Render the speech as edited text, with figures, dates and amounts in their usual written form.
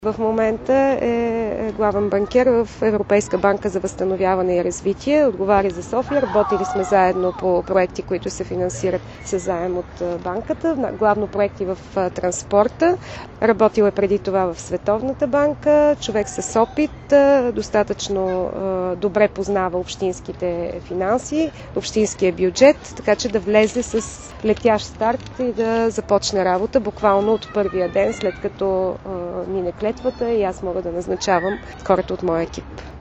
В момента е главен банкер в Европейска банка за възстановяване и развитие. Отговаря за София. Работили сме заедно по проекти, които се финансират със заем от банката. Главно проекти в транспорта. Работил е преди това в Световната банка. Човек с опит. Достатъчно добре познава общинските финанси, общинския бюджет, така че да влезе с летящ старт и да започне работа буквално от първия ден, след като мине клетвата и аз мога да назначавам хората от моя екип.